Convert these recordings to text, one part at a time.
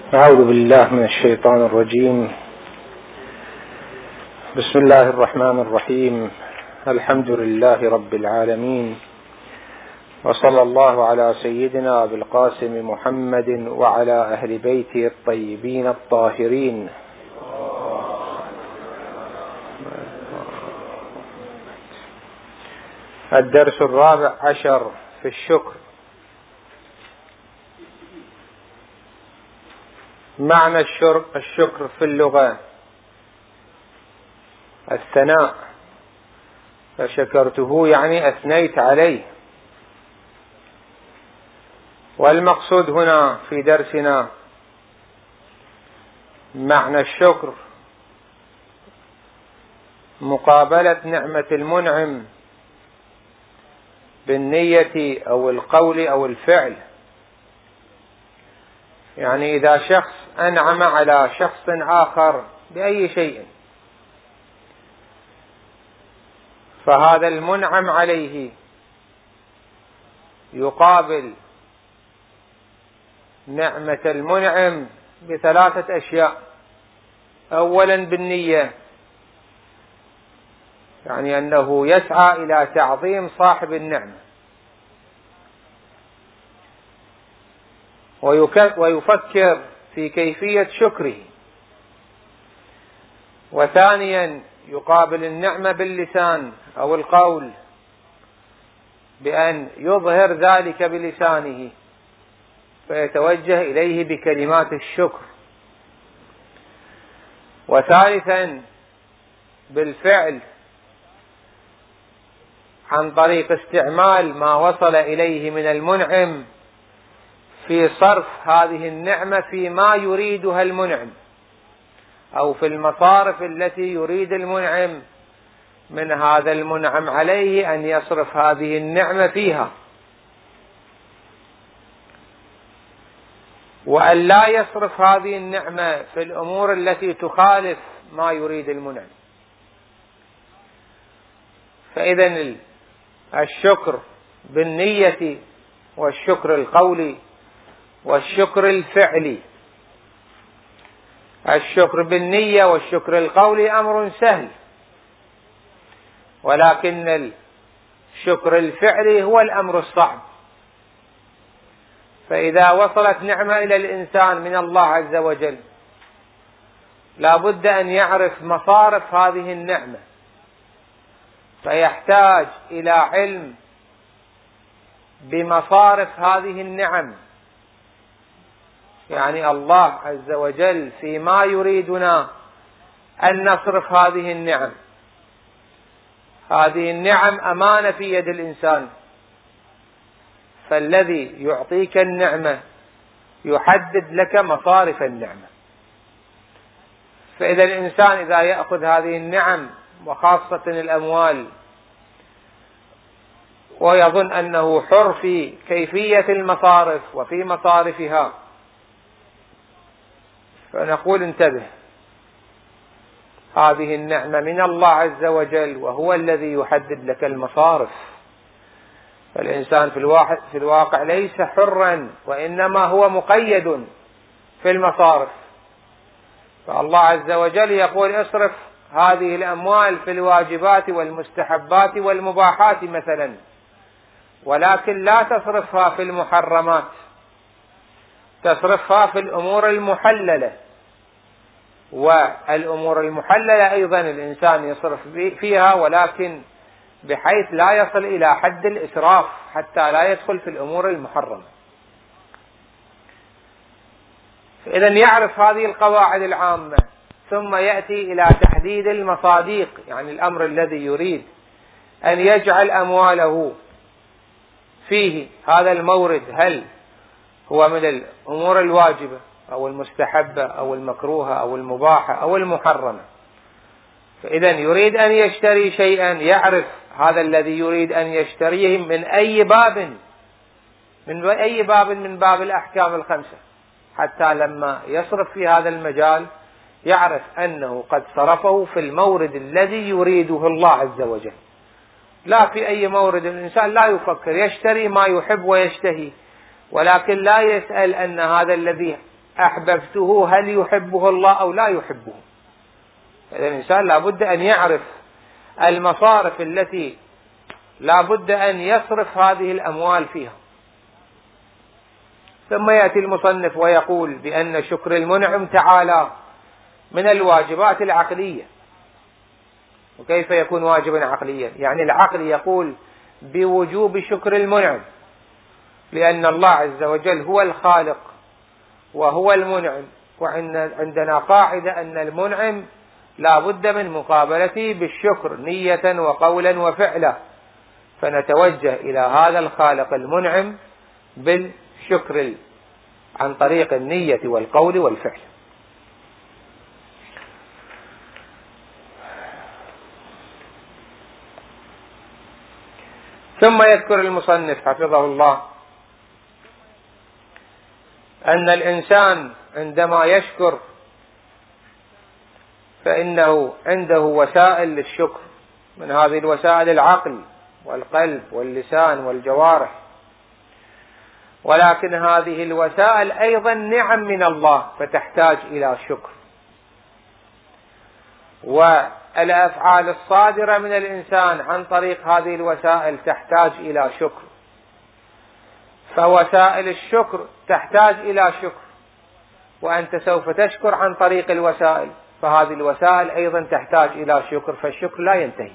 أعوذ بالله من الشيطان الرجيم. بسم الله الرحمن الرحيم. الحمد لله رب العالمين، وصلى الله على سيدنا أبي القاسم محمد وعلى أهل بيته الطيبين الطاهرين. الدرس 14 في الشكر. معنى الشكر في اللغة الثناء، فشكرته يعني أثنيت عليه. والمقصود هنا في درسنا معنى الشكر مقابلة نعمة المنعم بالنية أو القول أو الفعل. يعني إذا شخص أنعم على شخص آخر بأي شيء، فهذا المنعم عليه يقابل نعمة المنعم بثلاثة أشياء. أولا بالنية، يعني أنه يسعى إلى تعظيم صاحب النعمة، ويفكر في كيفية شكره. وثانيا يقابل النعمة باللسان أو القول، بأن يظهر ذلك بلسانه فيتوجه إليه بكلمات الشكر. وثالثا بالفعل، عن طريق استعمال ما وصل إليه من المنعم في صرف هذه النعمة فيما يريدها المنعم، أو في المصارف التي يريد المنعم من هذا المنعم عليه أن يصرف هذه النعمة فيها، وأن لا يصرف هذه النعمة في الأمور التي تخالف ما يريد المنعم. فإذن الشكر بالنية والشكر القولي والشكر الفعلي. الشكر بالنية والشكر القولي أمر سهل، ولكن الشكر الفعلي هو الأمر الصعب. فإذا وصلت نعمة إلى الإنسان من الله عز وجل، لا بد أن يعرف مصارف هذه النعمة، فيحتاج إلى علم بمصارف هذه النعم. يعني الله عز وجل فيما يريدنا أن نصرف هذه النعم. هذه النعم أمانة في يد الإنسان، فالذي يعطيك النعمة يحدد لك مصارف النعمة. فإذا الإنسان إذا يأخذ هذه النعم وخاصة الأموال ويظن أنه حر في كيفية المصارف وفي مصارفها، فنقول انتبه، هذه النعمة من الله عز وجل، وهو الذي يحدد لك المصارف. فالإنسان في الواقع ليس حرا، وإنما هو مقيد في المصارف. فالله عز وجل يقول اصرف هذه الأموال في الواجبات والمستحبات والمباحات مثلا، ولكن لا تصرفها في المحرمات، تصرفها في الأمور المحللة. والأمور المحللة أيضا الإنسان يصرف فيها، ولكن بحيث لا يصل إلى حد الإسراف حتى لا يدخل في الأمور المحرمة. فإذا يعرف هذه القواعد العامة، ثم يأتي إلى تحديد المصاديق، يعني الأمر الذي يريد أن يجعل أمواله فيه. هذا المورد هل هو من الأمور الواجبة أو المستحبة أو المكروهة أو المباحة أو المحرمة؟ فإذا يريد أن يشتري شيئا، يعرف هذا الذي يريد أن يشتريه من أي باب من باب الأحكام الخمسة، حتى لما يصرف في هذا المجال يعرف أنه قد صرفه في المورد الذي يريده الله عز وجل، لا في أي مورد. الإنسان لا يفكر، يشتري ما يحب ويشتهي، ولكن لا يسأل أن هذا الذي أحببته هل يحبه الله أو لا يحبه. إذا الإنسان لا بد أن يعرف المصارف التي لا بد أن يصرف هذه الأموال فيها. ثم يأتي المصنف ويقول بأن شكر المنعم تعالى من الواجبات العقلية. وكيف يكون واجبا عقليا؟ يعني العقل يقول بوجوب شكر المنعم، لأن الله عز وجل هو الخالق وهو المنعم، وعندنا قاعدة أن المنعم لا بد من مقابلته بالشكر نية وقولا وفعلا، فنتوجه إلى هذا الخالق المنعم بالشكر عن طريق النية والقول والفعل. ثم يذكر المصنف حفظه الله أن الإنسان عندما يشكر فإنه عنده وسائل للشكر، من هذه الوسائل العقل والقلب واللسان والجوارح، ولكن هذه الوسائل أيضا نعم من الله فتحتاج إلى شكر، والأفعال الصادرة من الإنسان عن طريق هذه الوسائل تحتاج إلى شكر، فوسائل الشكر تحتاج إلى شكر، وأنت سوف تشكر عن طريق الوسائل، فهذه الوسائل أيضا تحتاج إلى شكر، فالشكر لا ينتهي.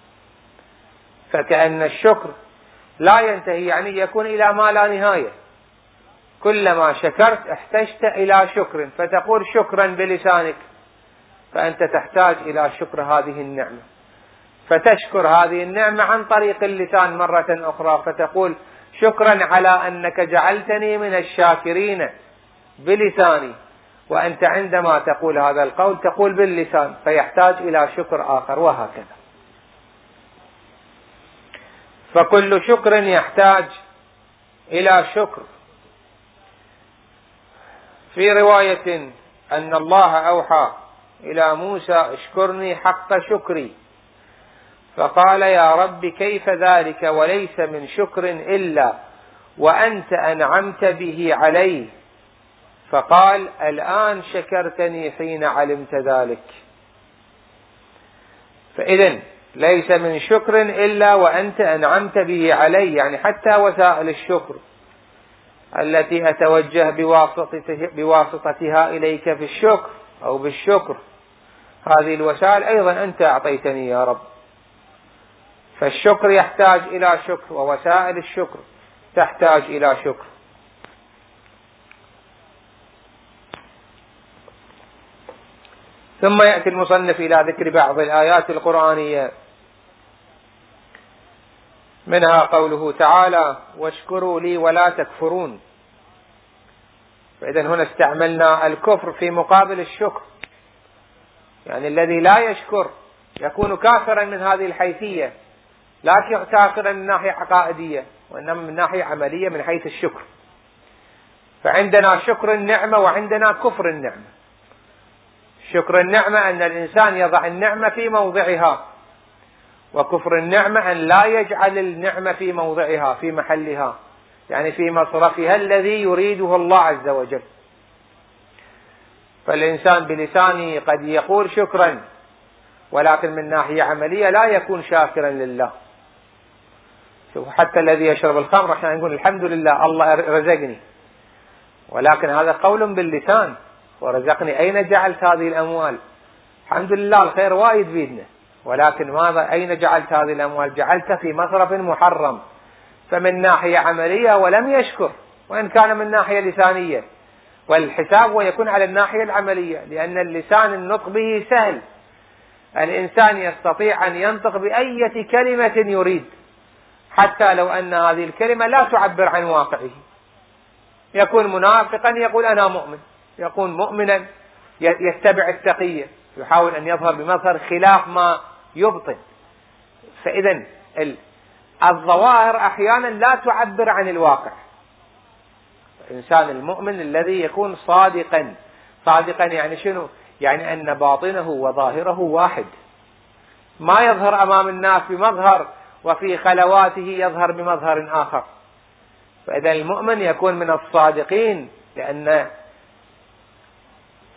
فكأن الشكر لا ينتهي، يعني يكون إلى ما لا نهاية، كلما شكرت احتجت إلى شكر، فتقول شكرا بلسانك، فأنت تحتاج إلى شكر هذه النعمة، فتشكر هذه النعمة عن طريق اللسان مرة أخرى، فتقول شكرا على أنك جعلتني من الشاكرين بلساني، وأنت عندما تقول هذا القول تقول باللسان، فيحتاج إلى شكر آخر، وهكذا. فكل شكر يحتاج إلى شكر. في رواية أن الله أوحى إلى موسى اشكرني حق شكري، فقال يا رب كيف ذلك وليس من شكر إلا وأنت أنعمت به عليه، فقال الآن شكرتني حين علمت ذلك. فإذن ليس من شكر إلا وأنت أنعمت به عليه، يعني حتى وسائل الشكر التي أتوجه بواسطتها إليك في الشكر أو بالشكر، هذه الوسائل أيضا أنت أعطيتني يا رب. فالشكر يحتاج إلى شكر، ووسائل الشكر تحتاج إلى شكر. ثم يأتي المصنف إلى ذكر بعض الآيات القرآنية، منها قوله تعالى واشكروا لي ولا تكفرون. فإذا هنا استعملنا الكفر في مقابل الشكر، يعني الذي لا يشكر يكون كافرا من هذه الحيثية، لا كافرا من ناحية عقائدية، وإنما من ناحية عملية من حيث الشكر. فعندنا شكر النعمة وعندنا كفر النعمة. شكر النعمة أن الإنسان يضع النعمة في موضعها، وكفر النعمة أن لا يجعل النعمة في موضعها في محلها، يعني في مصرفها الذي يريده الله عز وجل. فالإنسان بلسانه قد يقول شكرا، ولكن من ناحية عملية لا يكون شاكرا لله. حتى الذي يشرب الخمر عشان يقول الحمد لله الله رزقني، ولكن هذا قول باللسان، ورزقني أين جعلت هذه الأموال؟ الحمد لله الخير وايد بيدنا، ولكن ماذا أين جعلت هذه الأموال؟ جعلت في مصرف محرم، فمن ناحية عملية ولم يشكر، وإن كان من ناحية لسانية، والحساب ويكون على الناحية العملية، لأن اللسان النطق به سهل، الإنسان يستطيع أن ينطق بأي كلمة يريد، حتى لو أن هذه الكلمة لا تعبر عن واقعه. يكون منافقا يقول أنا مؤمن، يكون مؤمنا يتبع التقية، يحاول أن يظهر بمظهر خلاف ما يبطن. فإذا الظواهر أحيانا لا تعبر عن الواقع. الإنسان المؤمن الذي يكون صادقا يعني شنو؟ يعني أن باطنه وظاهره واحد، ما يظهر أمام الناس بمظهر وفي خلواته يظهر بمظهر آخر. فإذا المؤمن يكون من الصادقين، لأن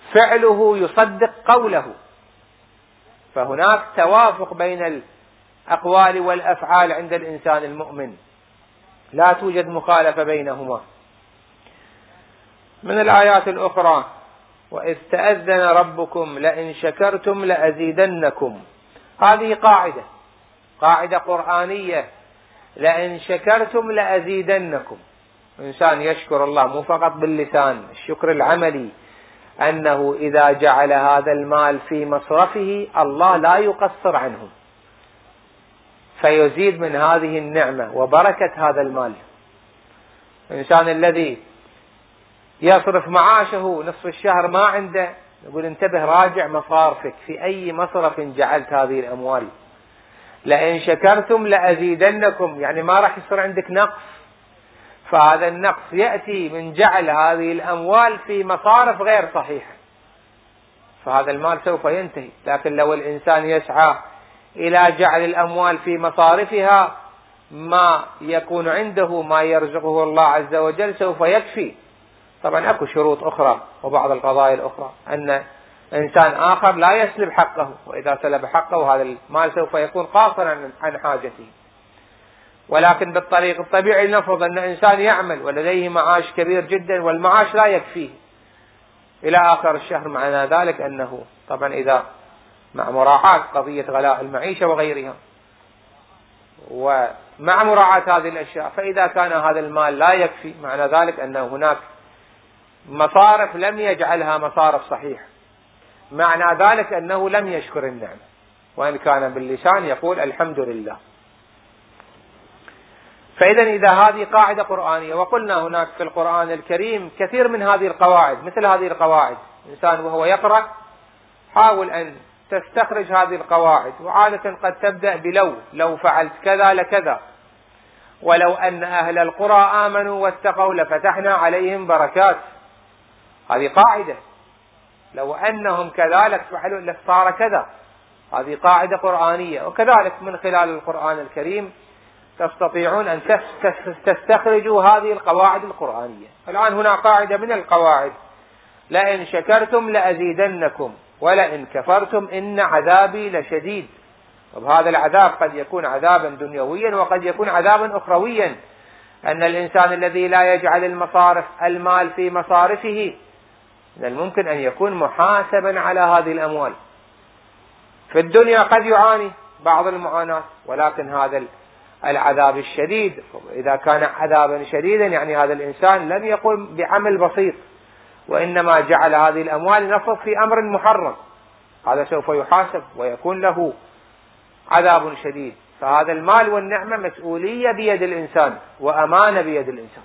فعله يصدق قوله، فهناك توافق بين الأقوال والأفعال عند الإنسان المؤمن، لا توجد مخالفة بينهما. من الآيات الأخرى: وإذ تأذن ربكم لئن شكرتم لأزيدنكم. هذه قاعدة قرآنية، لئن شكرتم لأزيدنكم. إنسان يشكر الله مو فقط باللسان، الشكر العملي، أنه إذا جعل هذا المال في مصرفه الله لا يقصر عنه فيزيد من هذه النعمة وبركة هذا المال. الإنسان الذي يصرف معاشه نصف الشهر ما عنده، يقول انتبه راجع مصارفك، في أي مصرف جعلت هذه الأموال. لئن شكرتم لأزيدنكم، يعني ما راح يصير عندك نقص، فهذا النقص يأتي من جعل هذه الأموال في مصارف غير صحيحة، فهذا المال سوف ينتهي. لكن لو الإنسان يسعى إلى جعل الأموال في مصارفها، ما يكون عنده ما يرزقه الله عز وجل سوف يكفي. طبعا أكو شروط أخرى وبعض القضايا الأخرى، أن إنسان آخر لا يسلب حقه، وإذا سلب حقه هذا المال سوف يكون قاصرا عن حاجته. ولكن بالطريق الطبيعي نفرض أن إنسان يعمل ولديه معاش كبير جدا والمعاش لا يكفيه إلى آخر الشهر، معنى ذلك أنه طبعا إذا مع مراعاة قضية غلاء المعيشة وغيرها ومع مراعاة هذه الأشياء، فإذا كان هذا المال لا يكفي، معنى ذلك أن هناك مصارف لم يجعلها مصارف صحيحة، معنى ذلك أنه لم يشكر النعمة، وإن كان باللسان يقول الحمد لله. فإذا إذا هذه قاعدة قرآنية، وقلنا هناك في القرآن الكريم كثير من هذه القواعد، مثل هذه القواعد إنسان وهو يقرأ حاول أن تستخرج هذه القواعد، وعادة قد تبدأ لو فعلت كذا لكذا، ولو أن أهل القرى آمنوا واتقوا لفتحنا عليهم بركات. هذه قاعدة، لو أنهم كذلك فعلوا لصار كذا. هذه قاعدة قرآنية، وكذلك من خلال القرآن الكريم تستطيعون أن تستخرجوا هذه القواعد القرآنية. الآن هنا قاعدة من القواعد: لئن شكرتم لأزيدنكم ولئن كفرتم إن عذابي لشديد. وهذا العذاب قد يكون عذابا دنيويا وقد يكون عذابا أخرويا، أن الإنسان الذي لا يجعل المال في مصارفه من الممكن أن يكون محاسبا على هذه الأموال. في الدنيا قد يعاني بعض المعاناة، ولكن هذا العذاب الشديد إذا كان عذابا شديدا يعني هذا الإنسان لم يقم بعمل بسيط، وإنما جعل هذه الأموال نفط في أمر محرم، هذا سوف يحاسب ويكون له عذاب شديد. فهذا المال والنعمة مسؤولية بيد الإنسان وأمانة بيد الإنسان.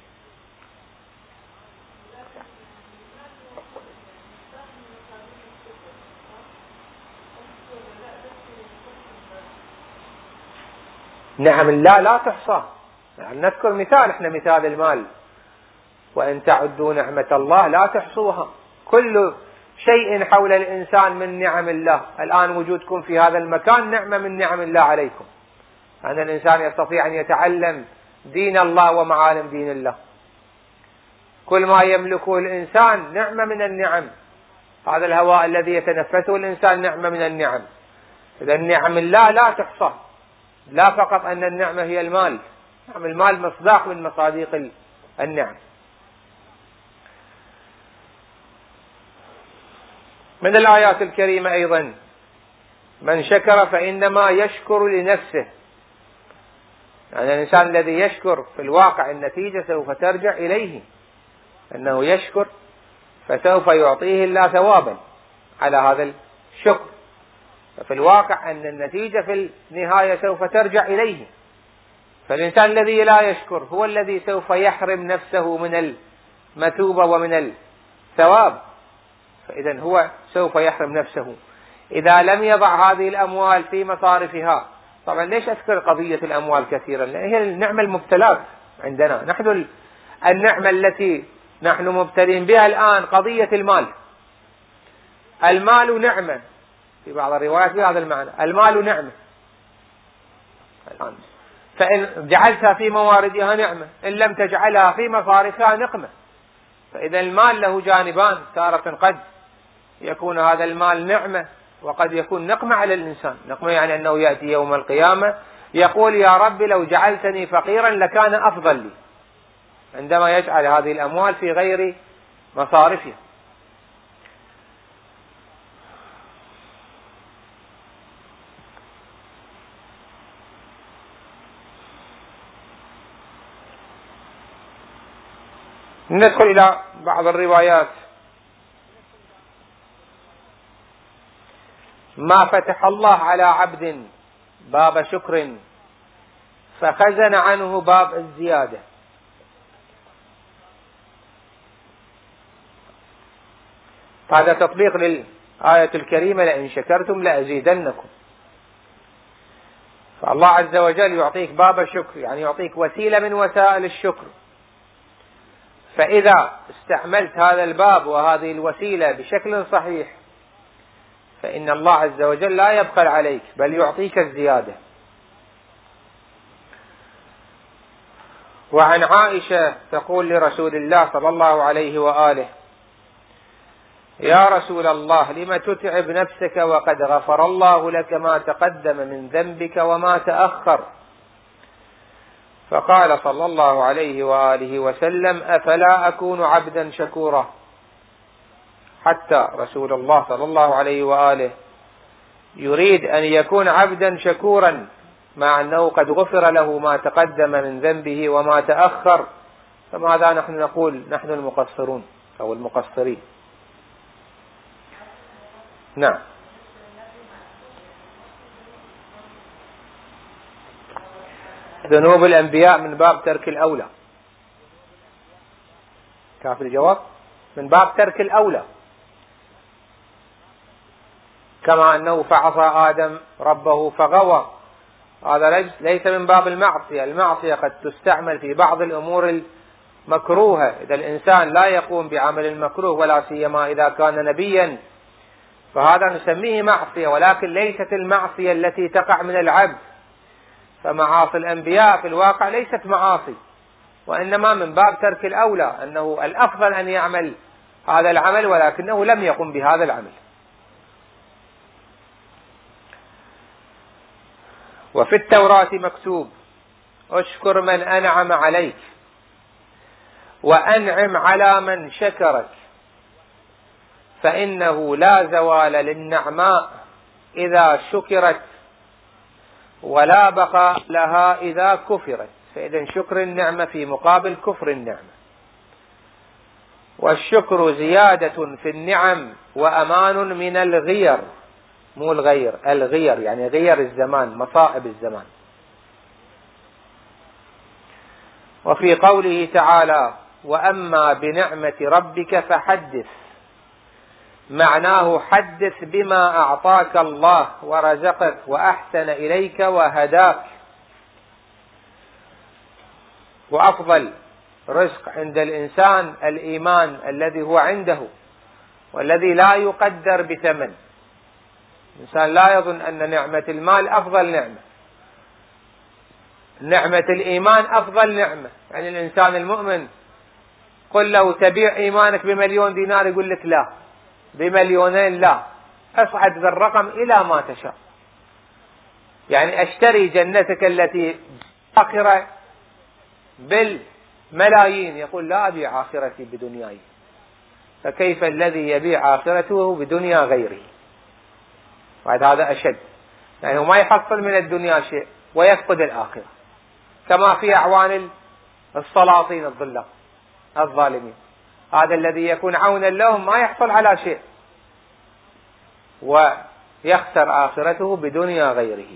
نعم الله لا تحصى. يعني نذكر مثال، احنا مثال المال، وإن تعدوا نعمة الله لا تحصوها. كل شيء حول الإنسان من نعم الله. الآن وجودكم في هذا المكان نعمة من نعم الله عليكم، أن الإنسان يستطيع أن يتعلم دين الله ومعالم دين الله. كل ما يملكه الإنسان نعمة من النعم. هذا الهواء الذي يتنفسه الإنسان نعمة من النعم. إذا نعم الله لا تحصى، لا فقط أن النعمة هي المال، نعم المال مصداق من مصادق النعم. من الآيات الكريمة أيضا: من شكر فإنما يشكر لنفسه. يعني الإنسان الذي يشكر في الواقع النتيجة سوف ترجع إليه، أنه يشكر فسوف يعطيه الله ثوابا على هذا الشكر، ففي الواقع أن النتيجة في النهاية سوف ترجع إليه. فالإنسان الذي لا يشكر هو الذي سوف يحرم نفسه من المثوبة ومن الثواب، فإذا هو سوف يحرم نفسه إذا لم يضع هذه الأموال في مصارفها. طبعا ليش أذكر قضية الأموال كثيرا؟ لأن هي النعمة المبتلاة عندنا نحن. النعمة التي نحن مبتلين بها الآن قضية المال. المال نعمة، في بعض الروايات بهذا المعنى، المال نعمة الآن، فإن جعلتها في مواردها نعمة، إن لم تجعلها في مصارفها نقمة. فإذا المال له جانبان، تارة قد يكون هذا المال نعمة، وقد يكون نقمة على الإنسان. نقمة يعني أنه يأتي يوم القيامة يقول يا رب لو جعلتني فقيرا لكان أفضل لي، عندما يجعل هذه الأموال في غير مصارفها. ندخل إلى بعض الروايات. ما فتح الله على عبد باب شكر فخزن عنه باب الزيادة. هذا تطبيق للآية الكريمة لئن شكرتم لأزيدنكم. فالله عز وجل يعطيك باب الشكر، يعني يعطيك وسيلة من وسائل الشكر، فإذا استعملت هذا الباب وهذه الوسيلة بشكل صحيح فإن الله عز وجل لا يبخل عليك بل يعطيك الزيادة. وعن عائشة تقول لرسول الله صلى الله عليه وآله: يا رسول الله لم تتعب نفسك وقد غفر الله لك ما تقدم من ذنبك وما تأخر؟ فقال صلى الله عليه وآله وسلم: أفلا أكون عبدا شكورا؟ حتى رسول الله صلى الله عليه وآله يريد أن يكون عبدا شكورا مع أنه قد غفر له ما تقدم من ذنبه وما تأخر. فماذا نحن نقول نحن المقصرون أو المقصرين؟ نعم. ذنوب الأنبياء من باب ترك الأولى. كافي الجواب؟ من باب ترك الأولى، كما أنه فعصى آدم ربه فغوى، هذا ليس من باب المعصية. المعصية قد تستعمل في بعض الأمور المكروهة إذا الإنسان لا يقوم بعمل المكروه، ولا سيما إذا كان نبيا، فهذا نسميه معصية، ولكن ليست المعصية التي تقع من العبد. فمعاصي الأنبياء في الواقع ليست معاصي، وإنما من باب ترك الأولى، أنه الأفضل أن يعمل هذا العمل ولكنه لم يقم بهذا العمل. وفي التوراة مكتوب: اشكر من أنعم عليك وأنعم على من شكرك، فإنه لا زوال للنعماء إذا شكرت ولا بقاء لها إذا كفرت. فإذا شكر النعمة في مقابل كفر النعمة. والشكر زيادة في النعم وأمان من الغير، مو الغير، الغير يعني غير الزمان، مصائب الزمان. وفي قوله تعالى: وأما بنعمة ربك فحدث، معناه حدث بما أعطاك الله ورزقك وأحسن إليك وهداك. وأفضل رزق عند الإنسان الإيمان الذي هو عنده والذي لا يقدر بثمن. الإنسان لا يظن أن نعمة المال أفضل نعمة، نعمة الإيمان أفضل نعمة. يعني الإنسان المؤمن قل له تبيع إيمانك ب1,000,000 دينار يقول لك لا، ب2,000,000 لا، أصعد بالرقم إلى ما تشاء. يعني أشتري جنتك التي آخرة بالملايين، يقول لا أبيع آخرتي بدنياي. فكيف الذي يبيع آخرته بدنيا غيره؟ بعد هذا أشد، يعني ما يحصل من الدنيا شيء ويفقد الآخرة، كما في أعوان السلاطين الظالمين. هذا الذي يكون عونا لهم ما يحصل على شيء ويخسر آخرته بدنيا غيره.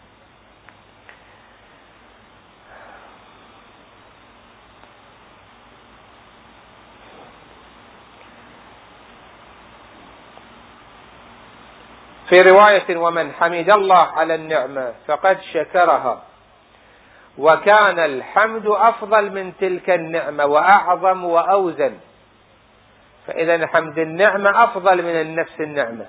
في رواية: ومن حمد الله على النعمة فقد شكرها، وكان الحمد أفضل من تلك النعمة وأعظم وأوزن. فإذا حمد النعمة أفضل من نفس النعمة.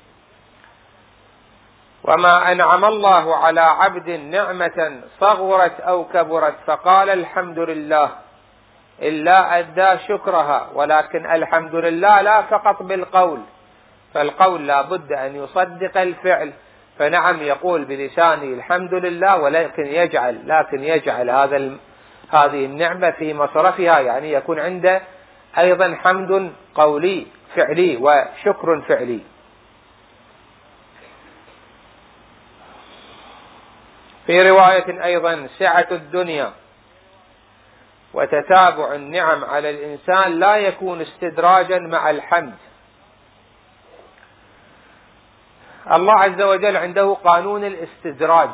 وما أنعم الله على عبد نعمة صغرت أو كبرت فقال الحمد لله إلا أدى شكرها، ولكن الحمد لله لا فقط بالقول، فالقول لا بد أن يصدق الفعل، فنعم يقول بلسانه الحمد لله، ولكن يجعل هذه النعمة في مصرفها، يعني يكون عنده أيضا حمد قولي فعلي وشكر فعلي. في رواية أيضا سعة الدنيا وتتابع النعم على الإنسان لا يكون استدراجا مع الحمد. الله عز وجل عنده قانون الاستدراج.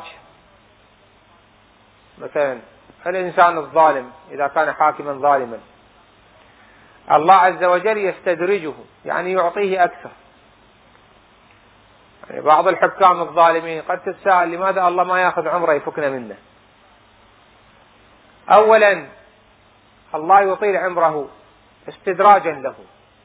مثلا الإنسان الظالم إذا كان حاكما ظالما، الله عز وجل يستدرجه، يعني يعطيه أكثر. يعني بعض الحكام الظالمين قد تتساءل لماذا الله ما يأخذ عمره يفكنا منه. أولا الله يطيل عمره استدراجا له،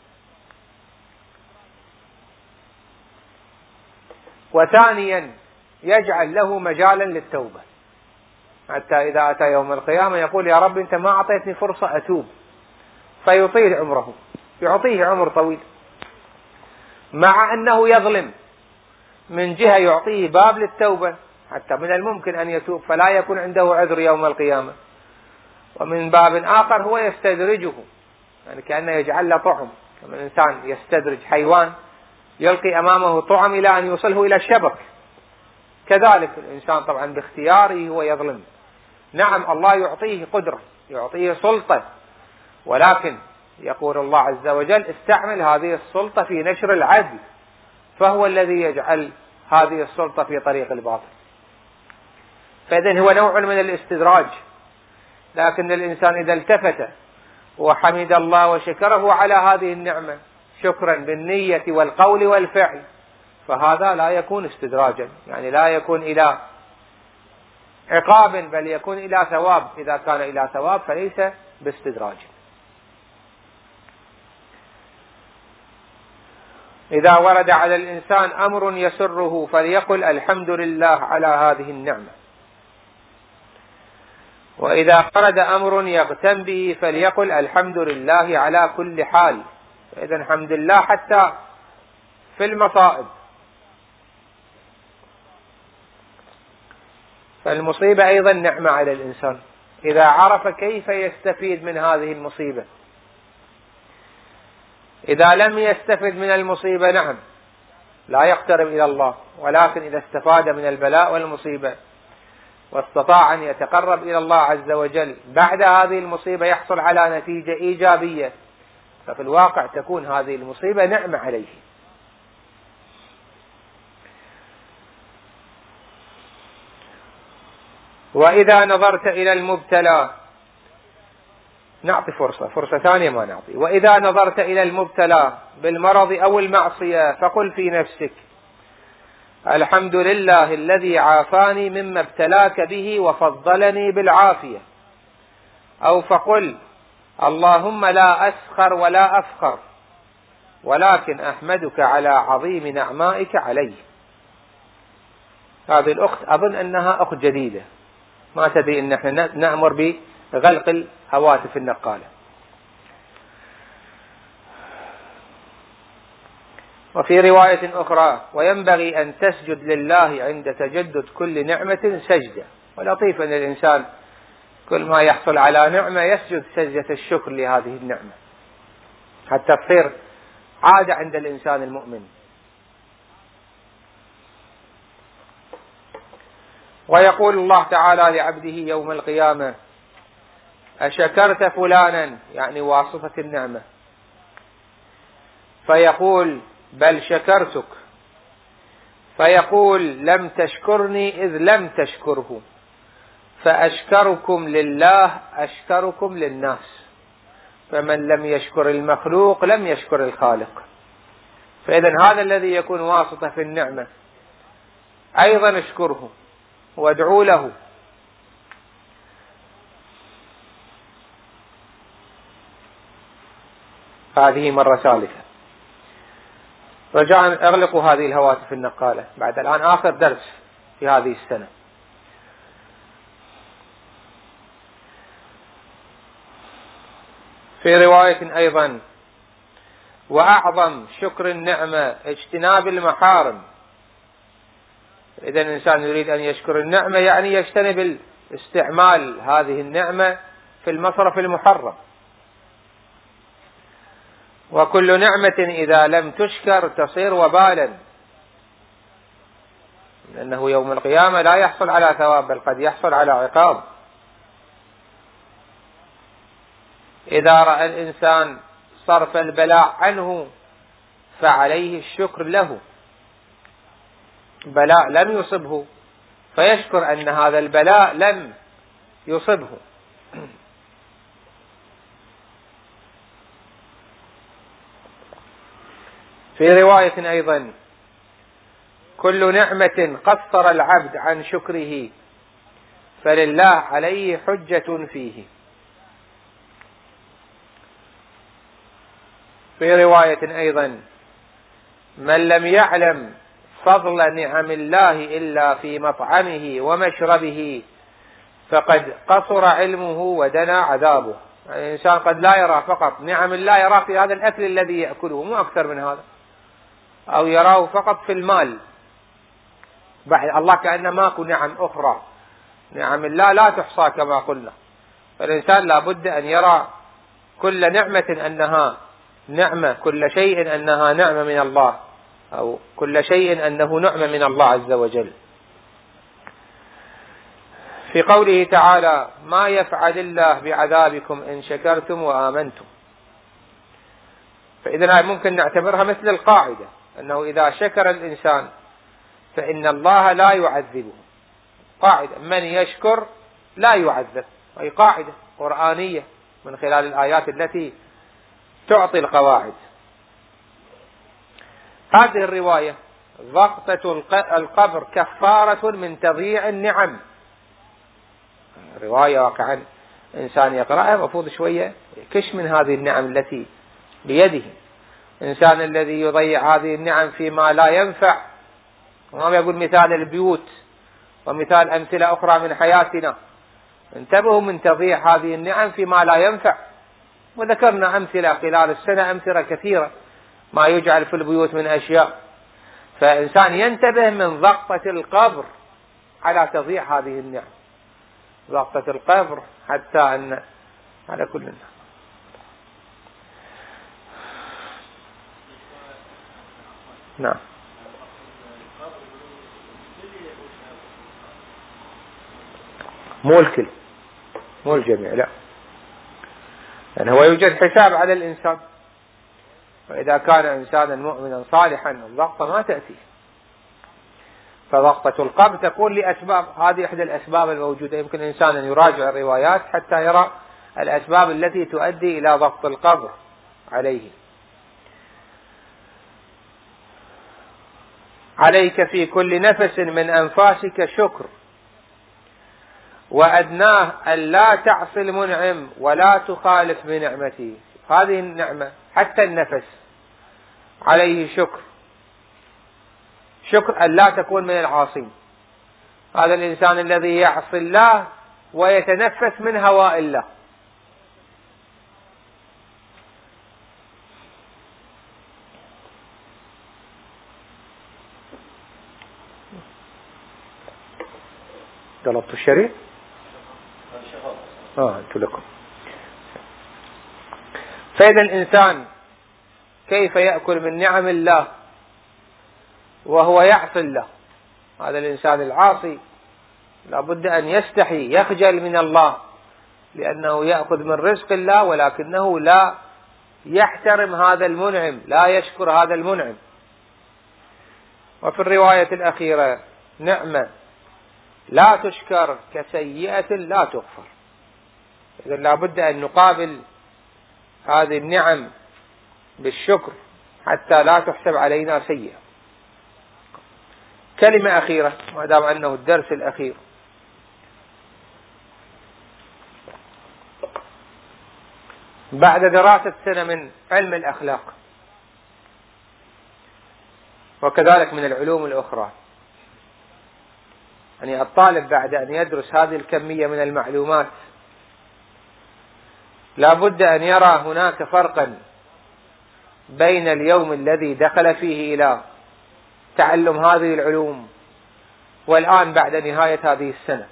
وثانيا يجعل له مجالا للتوبة، حتى إذا أتى يوم القيامة يقول يا رب أنت ما أعطيتني فرصة أتوب، فيطيل عمره، يعطيه عمر طويل، مع أنه يظلم. من جهة يعطيه باب للتوبة حتى من الممكن أن يتوب فلا يكون عنده عذر يوم القيامة، ومن باب آخر هو يستدرجه، يعني كأنه يجعل له طعم، كما الإنسان يستدرج حيوان يلقي أمامه طعم إلى أن يوصله إلى الشبك، كذلك الإنسان طبعا باختياره هو يظلم. نعم الله يعطيه قدرة، يعطيه سلطة، ولكن يقول الله عز وجل استعمل هذه السلطة في نشر العدل، فهو الذي يجعل هذه السلطة في طريق الباطل. فإذن هو نوع من الاستدراج، لكن الإنسان إذا التفت وحمد الله وشكره على هذه النعمة شكرا بالنية والقول والفعل، فهذا لا يكون استدراجا، يعني لا يكون إلى عقاب بل يكون إلى ثواب. إذا كان إلى ثواب فليس باستدراج. إذا ورد على الإنسان أمر يسره فليقل الحمد لله على هذه النعمة، وإذا ورد أمر يغتم به فليقل الحمد لله على كل حال. فإذا الحمد لله حتى في المصائب. فالمصيبة أيضا نعمة على الإنسان إذا عرف كيف يستفيد من هذه المصيبة. إذا لم يستفد من المصيبة نعم لا يقترب إلى الله، ولكن إذا استفاد من البلاء والمصيبة واستطاع أن يتقرب إلى الله عز وجل بعد هذه المصيبة يحصل على نتيجة إيجابية، ففي الواقع تكون هذه المصيبة نعمة عليه. وإذا نظرت إلى المبتلى، نعطي فرصة ثانية ما نعطي. وإذا نظرت إلى المبتلى بالمرض أو المعصية فقل في نفسك الحمد لله الذي عافاني مما ابتلاك به وفضلني بالعافية، أو فقل اللهم لا أسخر ولا أفخر ولكن أحمدك على عظيم نعمائك علي. هذه الأخت أظن أنها أخت جديدة، ما تدري أن احنا نأمر بغلق الهواتف النقالة. وفي رواية أخرى وينبغي أن تسجد لله عند تجدد كل نعمة سجدة. ولطيف أن الإنسان كل ما يحصل على نعمة يسجد سجدة الشكر لهذه النعمة حتى تصير عادة عند الإنسان المؤمن. ويقول الله تعالى لعبده يوم القيامة أشكرت فلانا، يعني واسطة النعمة، فيقول بل شكرتك، فيقول لم تشكرني إذ لم تشكره، فأشكركم لله أشكركم للناس، فمن لم يشكر المخلوق لم يشكر الخالق. فإذا هذا الذي يكون واسطة في النعمة أيضا اشكره وادعوا له. هذه مرة ثالثة. رجاء اغلقوا هذه الهواتف النقالة، بعد الآن آخر درس في هذه السنة. في رواية أيضا وأعظم شكر النعمة اجتناب المحارم. إذا الإنسان يريد أن يشكر النعمة يعني يجتنب استعمال هذه النعمة في المصرف المحرم. وكل نعمة إذا لم تشكر تصير وبالا، لأنه يوم القيامة لا يحصل على ثواب بل قد يحصل على عقاب. إذا رأى الإنسان صرف البلاء عنه فعليه الشكر له. بلاء لم يصبه فيشكر أن هذا البلاء لم يصبه. في رواية أيضا: كل نعمة قصر العبد عن شكره فلله عليه حجة فيه. في رواية أيضا: من لم يعلم فضل نعم الله إلا في مطعمه ومشربه فقد قصر علمه ودنا عذابه. يعني الإنسان قد لا يرى فقط نعم الله، يرى في هذا الأكل الذي يأكله مو أكثر من هذا، أو يراه فقط في المال. بعد الله كأنه ماكو نعم أخرى. نعم الله لا تحصى كما قلنا، فالإنسان لا بد أن يرى كل نعمة أنها نعمة، كل شيء أنها نعمة من الله، أو كل شيء أنه نعمة من الله عز وجل. في قوله تعالى: ما يفعل الله بعذابكم إن شكرتم وآمنتم. فإذا ممكن نعتبرها مثل القاعدة، أنه إذا شكر الإنسان فإن الله لا يعذبه. قاعدة: من يشكر لا يعذب، أي قاعدة قرآنية من خلال الآيات التي تعطي القواعد. هذه الرواية: ضغطة القبر كفارة من تضييع النعم. رواية واقعا إنسان يقرأها مفروض شوية كش من هذه النعم التي بيده. إنسان الذي يضيع هذه النعم فيما لا ينفع، وما يقول مثال البيوت ومثال أمثلة أخرى من حياتنا. انتبهوا من تضييع هذه النعم فيما لا ينفع. وذكرنا أمثلة خلال السنة، أمثلة كثيرة ما يجعل في البيوت من أشياء. فإنسان ينتبه من ضغطة القبر على تضييع هذه النعم. ضغطة القبر حتى أن على كل الناس. نعم. مو الكل، مو الجميع، لا. لأن هو يوجد حساب على الإنسان، وإذا كان إنسانا مؤمنا صالحا الضغطة ما تأتي. فضغطة القبر تكون لأسباب، هذه إحدى الأسباب الموجودة. يمكن الإنسان أن يراجع الروايات حتى يرى الأسباب التي تؤدي إلى ضغط القبر عليه. عليك في كل نفس من أنفاسك شكر، وأدناه أن لا تعصي المنعم ولا تخالف بنعمته. هذه النعمة حتى النفس عليه شكر، شكر أن لا تكون من العاصين. هذا الإنسان الذي يعصي الله ويتنفس من هواء الله. طلبت الشريط؟ أنتم لكم. فإذا الإنسان كيف يأكل من نعم الله وهو يعصي الله؟ هذا الإنسان العاصي لابد أن يستحي، يخجل من الله، لأنه يأخذ من رزق الله ولكنه لا يحترم هذا المنعم، لا يشكر هذا المنعم. وفي الرواية الأخيرة: نعمة لا تشكر كسيئة لا تغفر. إذا لابد أن نقابل هذه النعم بالشكر حتى لا تحسب علينا سيئة. كلمة أخيرة ما دام أنه الدرس الأخير. بعد دراسة سنة من علم الأخلاق وكذلك من العلوم الأخرى، يعني الطالب بعد أن يدرس هذه الكمية من المعلومات لا بد أن يرى هناك فرقا بين اليوم الذي دخل فيه إلى تعلم هذه العلوم والآن بعد نهاية هذه السنة.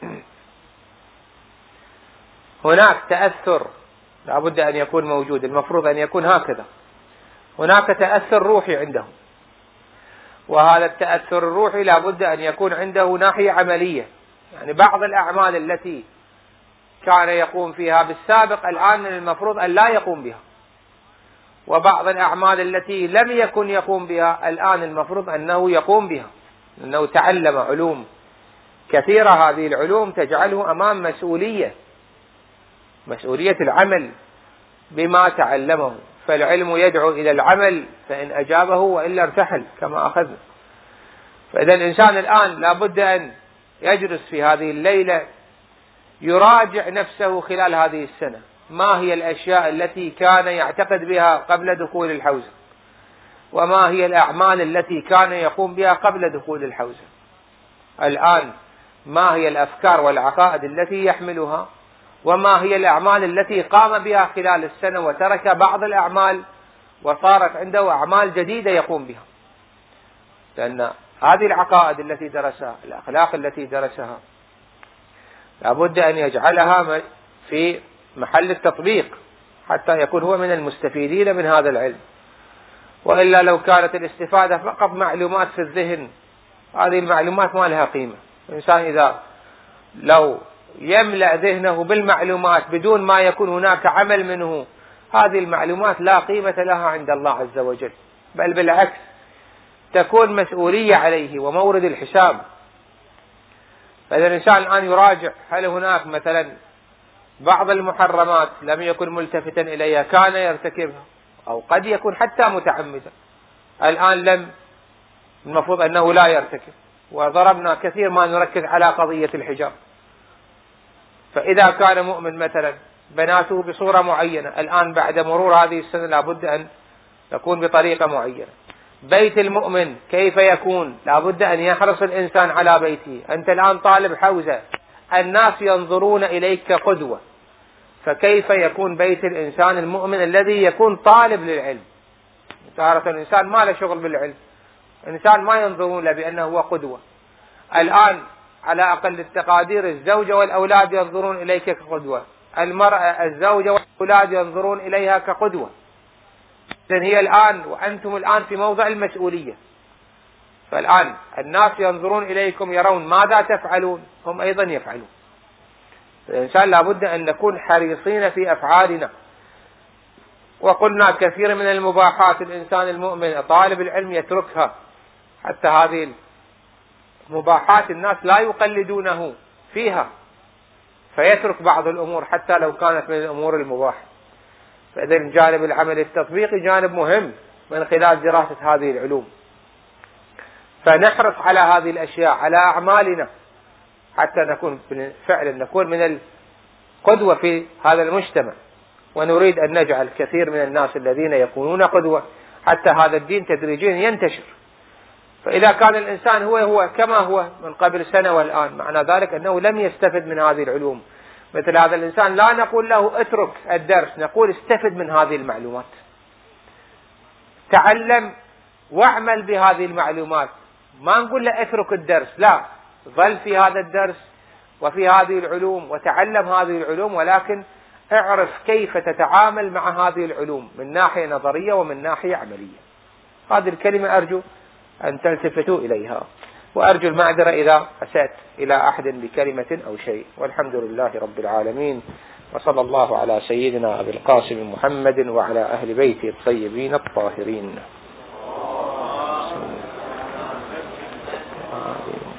هناك تأثر لا بد أن يكون موجود، المفروض أن يكون هكذا. هناك تأثر روحي عنده، وهذا التأثر الروحي لا بد أن يكون عنده ناحية عملية. يعني بعض الأعمال التي كان يقوم فيها بالسابق الآن المفروض أن لا يقوم بها، وبعض الأعمال التي لم يكن يقوم بها الآن المفروض أنه يقوم بها، لأنه تعلم علوم كثيرة. هذه العلوم تجعله أمام مسؤولية العمل بما تعلمه، فالعلم يدعو إلى العمل، فإن أجابه وإلا ارتحل كما أخذنا. فإذا الإنسان الآن لا بد أن يجلس في هذه الليلة يراجع نفسه خلال هذه السنة، ما هي الأشياء التي كان يعتقد بها قبل دخول الحوزة، وما هي الأعمال التي كان يقوم بها قبل دخول الحوزة. الآن ما هي الأفكار والعقائد التي يحملها، وما هي الأعمال التي قام بها خلال السنة وترك بعض الأعمال وصارت عنده أعمال جديدة يقوم بها. لأن هذه العقائد التي درسها، الأخلاق التي درسها، لابد أن يجعلها في محل التطبيق حتى يكون هو من المستفيدين من هذا العلم. وإلا لو كانت الاستفادة فقط معلومات في الذهن، هذه المعلومات ما لها قيمة. الإنسان إذا لو يملأ ذهنه بالمعلومات بدون ما يكون هناك عمل منه، هذه المعلومات لا قيمة لها عند الله عز وجل، بل بالعكس تكون مسؤولية عليه ومورد الحساب. فإذا الإنسان الآن يراجع هل هناك مثلا بعض المحرمات لم يكن ملتفتا إليها كان يرتكبها، أو قد يكون حتى متعمدا، الآن المفروض أنه لا يرتكب. وضربنا كثير ما نركز على قضية الحجاب. فإذا كان مؤمن مثلا بناته بصورة معينة، الآن بعد مرور هذه السنة لابد أن تكون بطريقة معينة. بيت المؤمن كيف يكون؟ لابد أن يحرص الإنسان على بيته. أنت الآن طالب حوزة، الناس ينظرون إليك كقدوة، فكيف يكون بيت الإنسان المؤمن الذي يكون طالب للعلم؟ تارة الإنسان ما له شغل بالعلم، الإنسان ما ينظرون له بأنه هو قدوة. الآن على أقل التقادير الزوجة والأولاد ينظرون إليك كقدوة، المرأة الزوجة والأولاد ينظرون إليها كقدوة. إذن هي الآن وأنتم الآن في موضع المسؤولية، فالآن الناس ينظرون إليكم يرون ماذا تفعلون، هم أيضا يفعلون. الإنسان لابد أن نكون حريصين في أفعالنا. وقلنا كثير من المباحات الإنسان المؤمن طالب العلم يتركها، حتى هذه المباحات الناس لا يقلدونه فيها، فيترك بعض الأمور حتى لو كانت من الأمور المباحة. فإذا جانب العمل التطبيقي جانب مهم من خلال دراسة هذه العلوم، فنحرص على هذه الأشياء على أعمالنا حتى نكون فعلا نكون من القدوة في هذا المجتمع. ونريد أن نجعل كثير من الناس الذين يكونون قدوة حتى هذا الدين تدريجيا ينتشر. فإذا كان الإنسان هو كما هو من قبل سنة والآن، معنى ذلك أنه لم يستفد من هذه العلوم. مثل هذا الإنسان لا نقول له اترك الدرس، نقول استفد من هذه المعلومات، تعلم واعمل بهذه المعلومات. ما نقول له اترك الدرس، لا، ظل في هذا الدرس وفي هذه العلوم وتعلم هذه العلوم، ولكن اعرف كيف تتعامل مع هذه العلوم من ناحية نظرية ومن ناحية عملية. هذه الكلمة أرجو أن تلتفتوا إليها، وأرجو المعذرة إذا أسأت إلى أحد بكلمة أو شيء. والحمد لله رب العالمين، وصلى الله على سيدنا أبي القاسم محمد وعلى أهل بيته الطيبين الطاهرين.